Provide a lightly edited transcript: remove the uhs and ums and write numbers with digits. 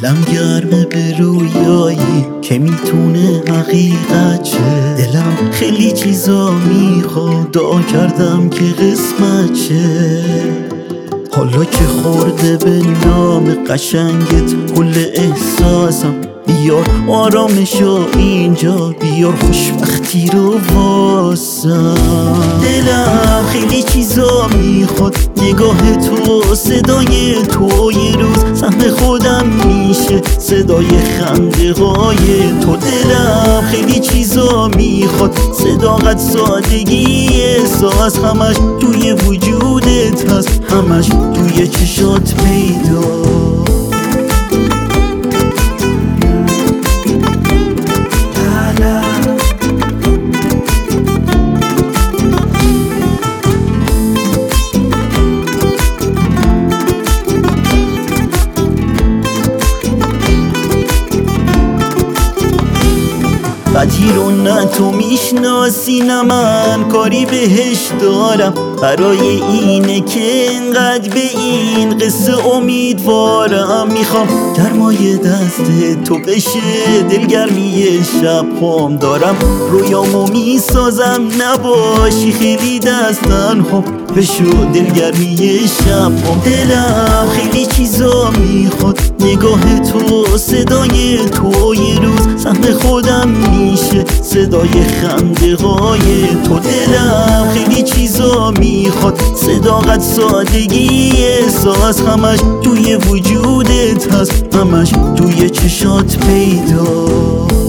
دلم گرمه به رویایی که میتونه حقیقت چه. دلم خیلی چیزا میخواد، دعا کردم که قسمت چه. حالا که خورده به نام قشنگت کل احساسم، بیار آرامشو اینجا، بیار خوشبختی رو واسم. دلم خیلی چیزا میخواد، نگاه تو، صدای تو، یه روز سهم خودم میشه صدای خنده های تو. دلم خیلی چیزا میخواد، صداقت، سادگی، احساس، همش توی وجودت هست، همش توی چشات پیدا. قدی رو نه تو میشناسی نه من کاری بهش دارم، برای اینه که انقدر به این قصه امیدوارم. میخوام گرمای دست تو بشه دلگرمی شب هم، دارم رویامو میسازم نباشی خیلی دستن هم، بشو دلگرمی شب هم. دلم خیلی چیزا میخواد، نگاه تو، صدای تو، یه روز سهم خودم میشه صدای خنده های تو. دلم خیلی چیزا میخواد، صداقت، سادگی، احساس، همش توی وجودت هست، همش توی چشات پیدا.